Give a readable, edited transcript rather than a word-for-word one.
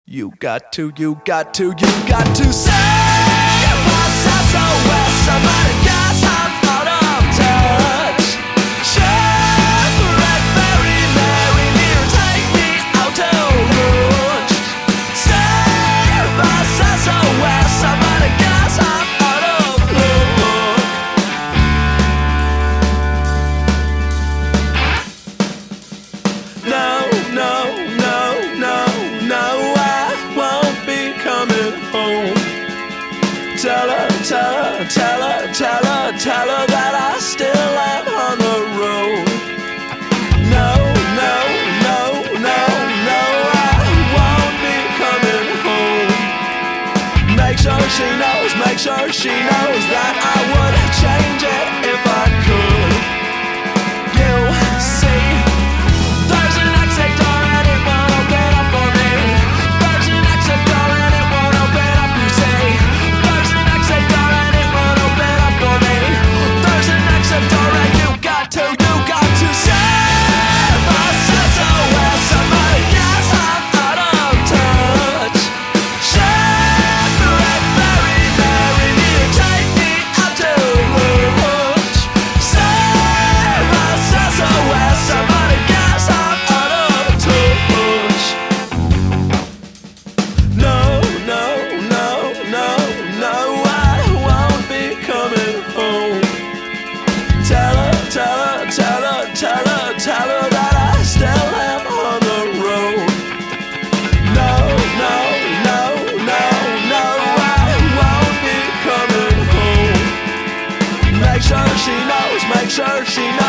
You got to say what's SOS. Somebody guess I'm out of touch. Chevrolet very merry near, take me out to lunch. Say what's SOS. Somebody guess I'm out of luck. No, no, no, no, no, I won't be coming home. Tell her, tell her, tell her, tell her, tell her that I still am on the road. No, no, no, no, no, I won't be coming home. Make sure she knows that I would change it if I could. You see, there's an exit door and it won't open up for me. There's an exit door and it won't open up, you see. There's an exit door and it won't open up for me. There's an exit door and you got to say what's SOS. Somebody guess I'm out of touch. Chevrolet very merry near, take me out to lunch. Say what's SOS. Somebody guess I'm out of touch. No, no, no, no, no, I won't be coming home. Tell her, tell her, tell her, tell her, tell her that I still am on the road. No, no, no, no, no, I won't be coming home. Make sure she knows